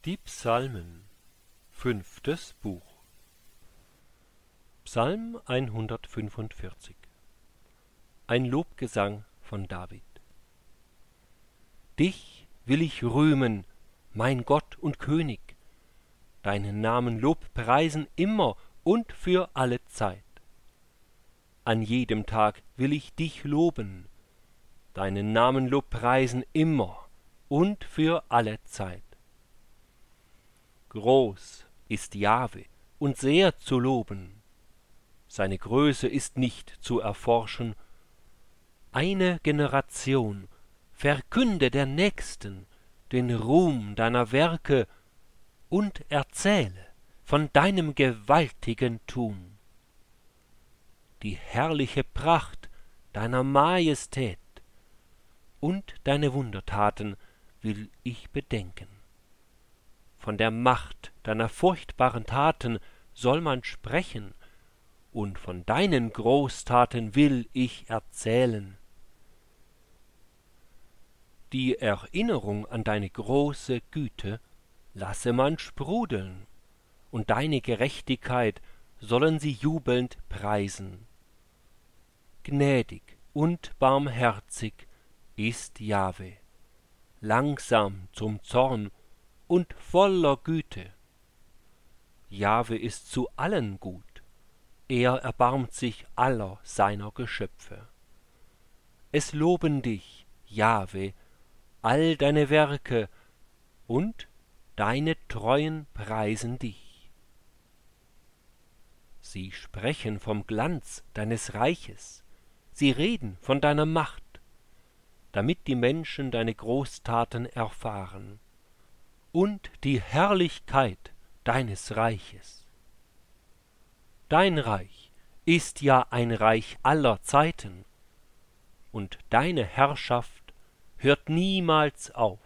Die Psalmen, 5. Buch. Psalm 145. Ein Lobgesang von David. Dich will ich rühmen, mein Gott und König, deinen Namen lobpreisen immer und für alle Zeit. An jedem Tag will ich dich loben, deinen Namen lobpreisen immer und für alle Zeit. Groß ist Jahwe und sehr zu loben, seine Größe ist nicht zu erforschen. Eine Generation verkünde der Nächsten den Ruhm deiner Werke und erzähle von deinem gewaltigen Tun. Die herrliche Pracht deiner Majestät und deine Wundertaten will ich bedenken. Von der Macht deiner furchtbaren Taten soll man sprechen, und von deinen Großtaten will ich erzählen. Die Erinnerung an deine große Güte lasse man sprudeln, und deine Gerechtigkeit sollen sie jubelnd preisen. Gnädig und barmherzig ist Jahwe, langsam zum Zorn und voller Güte. Jahwe ist zu allen gut, er erbarmt sich aller seiner Geschöpfe. Es loben dich, Jahwe, all deine Werke, und deine Treuen preisen dich. Sie sprechen vom Glanz deines Reiches, sie reden von deiner Macht, damit die Menschen deine Großtaten erfahren, und die Herrlichkeit deines Reiches. Dein Reich ist ja ein Reich aller Zeiten, und deine Herrschaft hört niemals auf.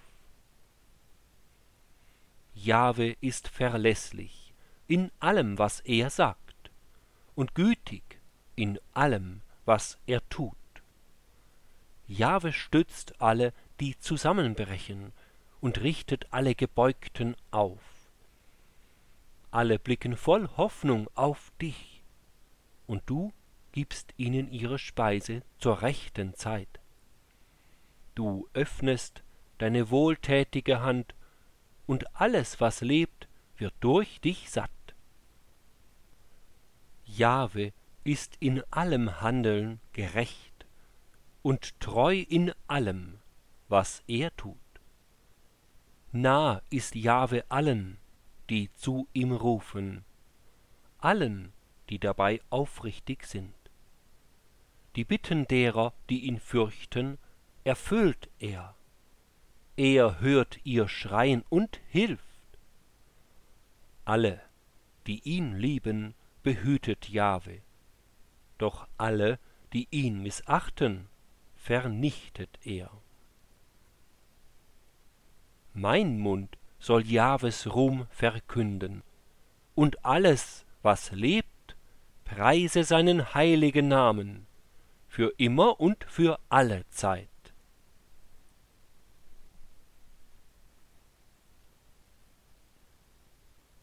Jahwe ist verlässlich in allem, was er sagt, und gütig in allem, was er tut. Jahwe stützt alle, die zusammenbrechen, und richtet alle Gebeugten auf. Alle blicken voll Hoffnung auf dich, und du gibst ihnen ihre Speise zur rechten Zeit. Du öffnest deine wohltätige Hand, und alles, was lebt, wird durch dich satt. Jahwe ist in allem Handeln gerecht und treu in allem, was er tut. Nah ist Jahwe allen, die zu ihm rufen, allen, die dabei aufrichtig sind. Die Bitten derer, die ihn fürchten, erfüllt er. Er hört ihr Schreien und hilft. Alle, die ihn lieben, behütet Jahwe, doch alle, die ihn missachten, vernichtet er. Mein Mund soll Jahwes Ruhm verkünden, und alles, was lebt, preise seinen heiligen Namen, für immer und für alle Zeit.